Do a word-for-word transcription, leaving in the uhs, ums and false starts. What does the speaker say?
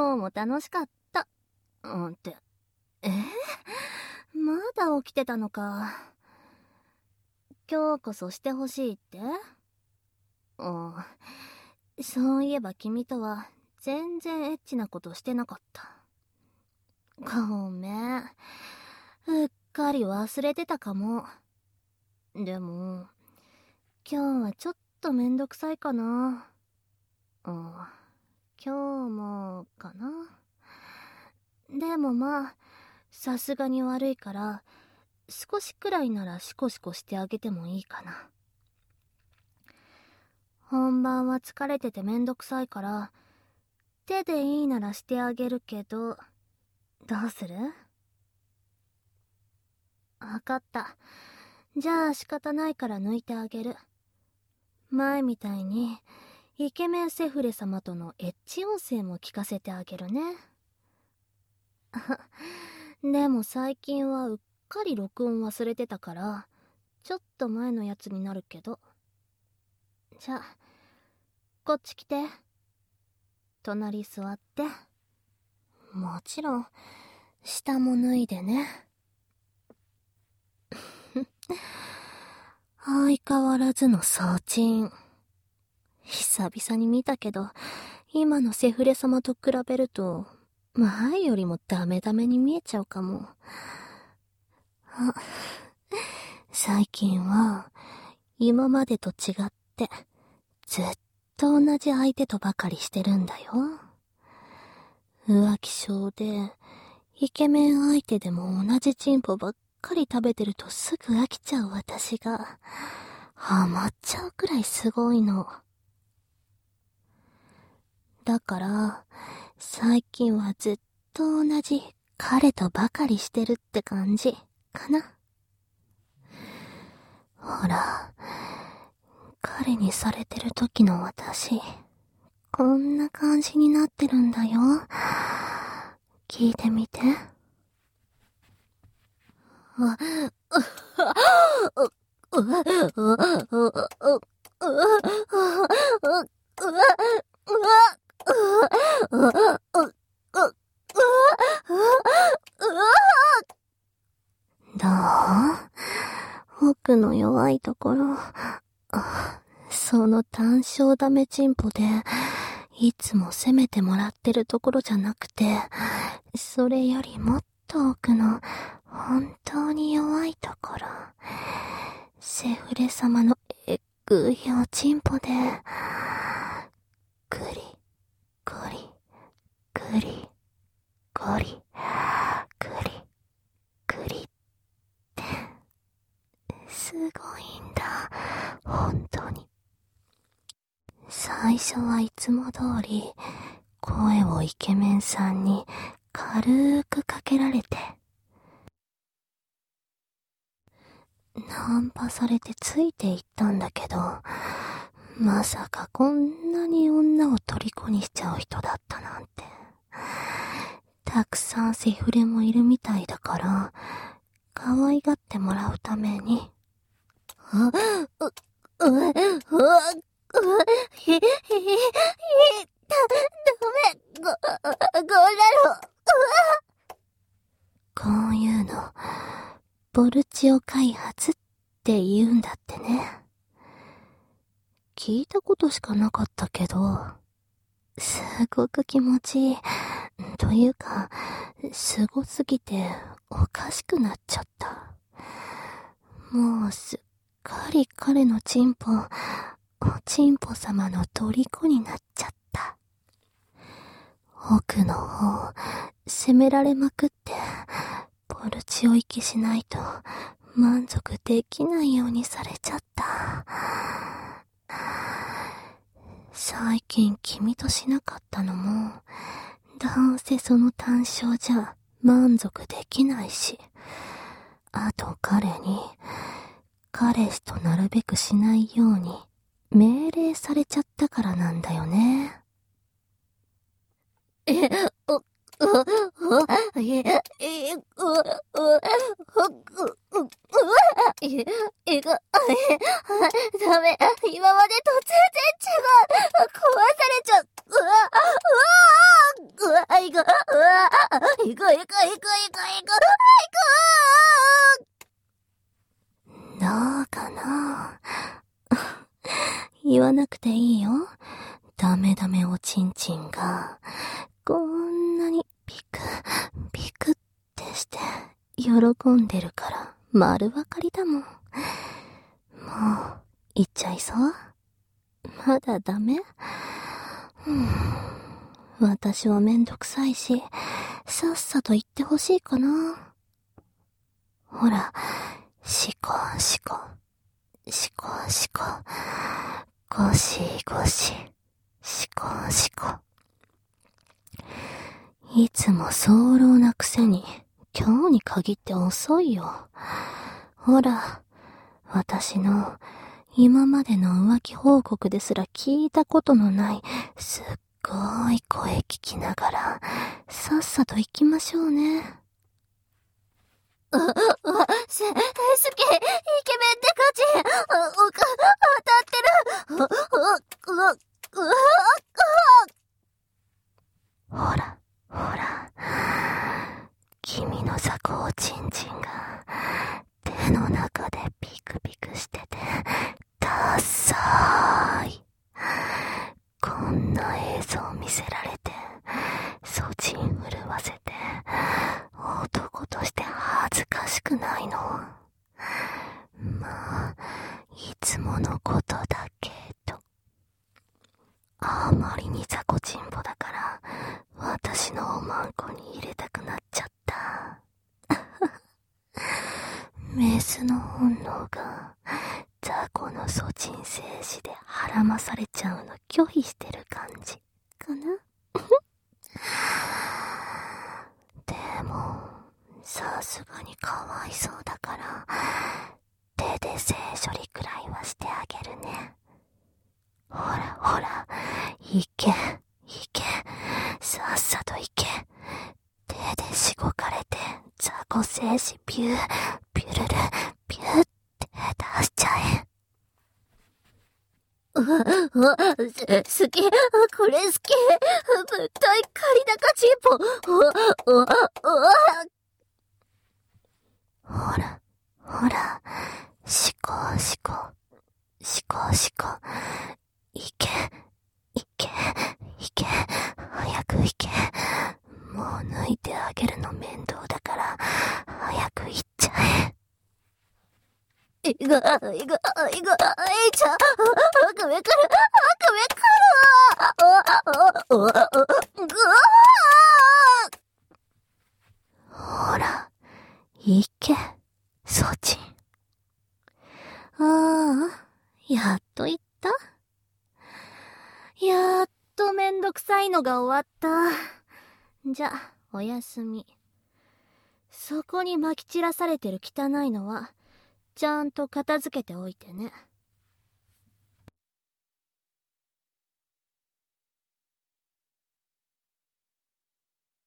今日も楽しかった。うんって、えー、まだ起きてたのか。今日こそしてほしいって？うん。そういえば君とは全然エッチなことしてなかった。ごめん。うっかり忘れてたかも。でも、今日はちょっとめんどくさいかな。うん。今日も、かな。でもまあ、さすがに悪いから、少しくらいならシコシコしてあげてもいいかな。本番は疲れててめんどくさいから、手でいいならしてあげるけど、どうする？わかった。じゃあ仕方ないから抜いてあげる。前みたいに、イケメンセフレ様とのエッチ音声も聞かせてあげるね。でも最近はうっかり録音忘れてたから、ちょっと前のやつになるけど。じゃあ、こっち来て。隣座って。もちろん、下も脱いでね。相変わらずの装鎮。久々に見たけど、今のセフレ様と比べると、前よりもダメダメに見えちゃうかも。あ、最近は、今までと違って、ずっと同じ相手とばかりしてるんだよ。浮気性で、イケメン相手でも同じチンポばっかり食べてるとすぐ飽きちゃう私が、ハマっちゃうくらいすごいの。だから、最近はずっと同じ彼とばかりしてるって感じ、かな。ほら、彼にされてる時の私、こんな感じになってるんだよ。聞いてみて。あ、どう？奥の弱いところ。その単焦ダメチンポで、いつも責めてもらってるところじゃなくて、それよりもっと奥の本当に弱いところ。セフレ様のえっぐいおチンポで、グリ、ゴリ、グリ、ゴリ、グリ、グリって、すごいんだ、本当に。最初はいつも通り、声をイケメンさんに軽くかけられて、ナンパされてついていったんだけど、まさかこんなに女を虜にしちゃう人だったなんて。たくさんセフレもいるみたいだから、可愛がってもらうために、あ、う、う、う、う、う、ひ、ひ、ひ、だ、ダメ、ご、ごだろ、こういうの、ボルチオ開発って言うんだってね。聞いたことしかなかったけど、すごく気持ちいい。というか、すごすぎておかしくなっちゃった。もうすっかり彼のチンポ、おチンポ様の虜になっちゃった。奥の方、責められまくって、ボルチオ行きしないと満足できないようにされちゃった。最近君としなかったのも、どうせその単焦じゃ満足できないし、あと彼に、彼氏となるべくしないように命令されちゃったからなんだよね。え、お、お、お、え、え、お、お、お、お、お、え、えが、え、ダメ、今までと全然違う、壊されちゃう、うわ、うわ、うわ、 行く行く行く行く行く。どうかな。言わなくていいよ。ダメダメおちんちんが、こんなにピク、ピクってして、喜んでるから、丸分かりだもん。もう、行っちゃいそう？まだダメ？うん、私はめんどくさいし、さっさと言ってほしいかな。ほら、シコシコ、シコシコ、ゴシゴシ、シコシコ。いつも早漏なくせに、今日に限って遅いよ。ほら、私の今までの浮気報告ですら聞いたことのないすっごい声聞きながら、さっさと行きましょうね。あ、あ、す、すけ、イケメンって感じ。あ、おか、当たってる。あ、あ、あ、あ、ほら、ほら。君の雑魚ちんちんが、手の中でピクピクしてて、ダッサーい。こんな映像見せられて、そちん震わせて、男として恥ずかしくないの？まあ、いつものことだけど。あまりに雑魚ちんぽだから、私のおまんこに入れたくなっちゃった。メスの本能が、雑魚の粗沈静止で孕まされちゃうの拒否してる感じかな。でも、さすがにかわいそうだから、手で性処理くらいはしてあげるね。ほらほら、いけ、いけ、さっさといけ。手でしごかれて、雑魚精子ビュー、ビュルル、ビューって出しちゃえ。うわ、うわ、す、好き、これ好き。ぶったいカリナカチンポ。うわ、うわ、うわ。ほら、ほら、しこしこ、しこしこ。いけ、いけ、いけ、早くいけ。もう抜いてあげるの面倒だから、早く行っちゃえ。いが、いが、いが、いちゃ、赤目くる、赤目くるあ、あ、あ、あ、ぐわほら、いけ、そちん。ああ、やっと行った。やっとめんどくさいのが終わった。じゃ、おやすみ。そこに撒き散らされてる汚いのは、ちゃんと片付けておいてね。